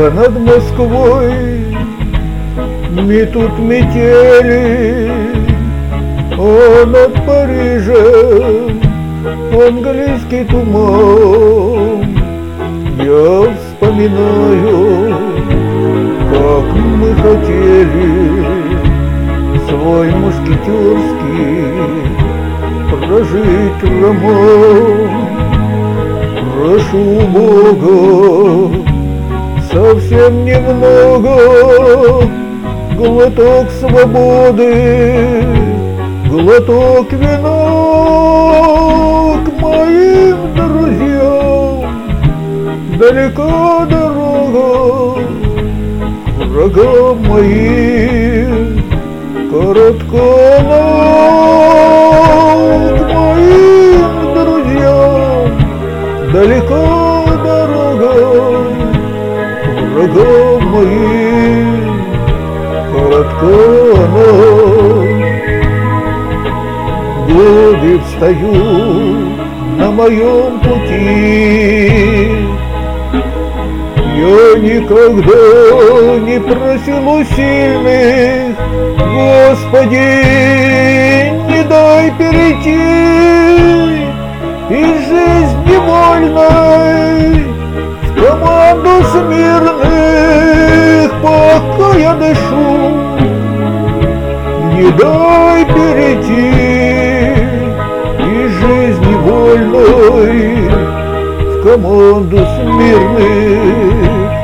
над Москвой метут метели, а над Парижем английский туман. Я вспоминаю, как мы хотели свой мушкетерский прожить роман. Прошу Бога, совсем немного, глоток свободы, глоток вина к моим друзьям. Далека дорога к врагам моим, коротка ночь к моим друзьям. Далека дорога к врагам моим, коротка ночь. Годы встают на моем пути. Я никогда не просил у сильных: Господи, не дай перейти из жизни вольной в команду смирных, пока я дышу. Не дай перейти из жизни вольной в команду смирных.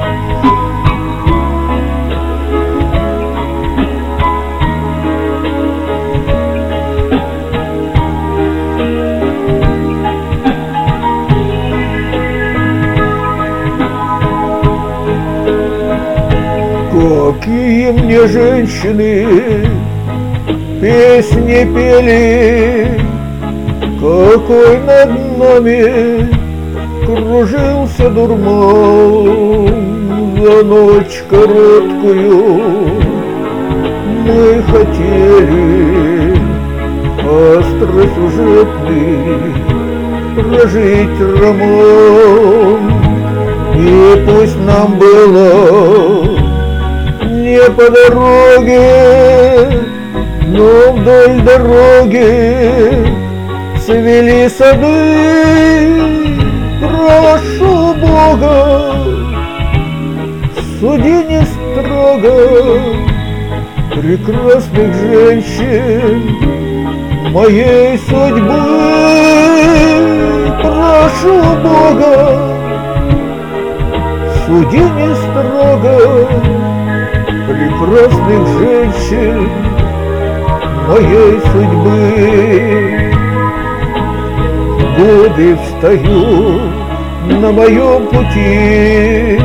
Какие мне женщины песни пели, какой над нами кружился дурман. За ночь короткую мы хотели остросюжетный прожить роман. И пусть нам было не по дороге, но вдоль дороги цвели сады. Прошу Бога, суди не строго прекрасных женщин моей судьбы. Прошу Бога, суди не строго прекрасных женщин моей судьбы. Годы встают на моем пути.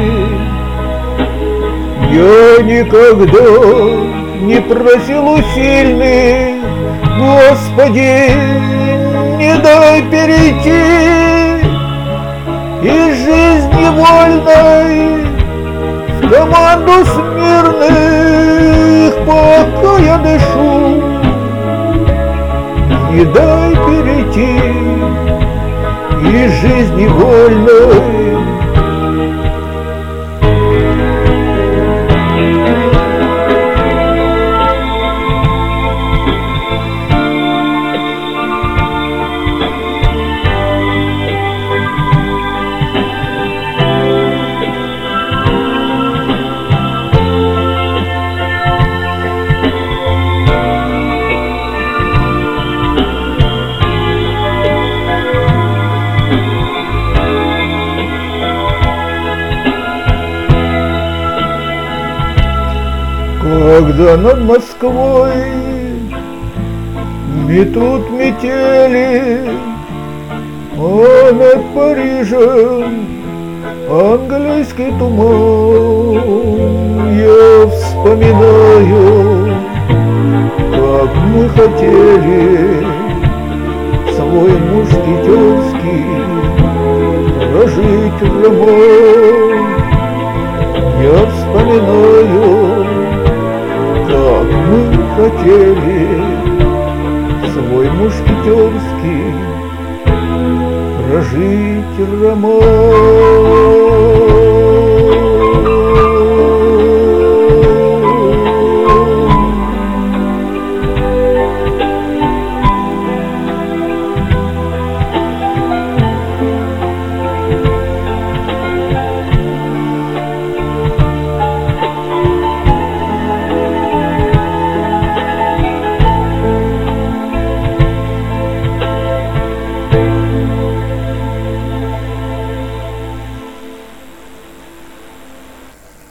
Я никогда не просил у сильных: Господи, не дай перейти из жизни вольной в команду смирных, пока я дышу. Не дай перейти из жизни вольной. Когда над Москвой метут метели, а над Парижем английский туман, я вспоминаю, как мы хотели свой мушкетерский прожить роман. Я вспоминаю, как мы хотели свой мушкетерский прожить роман.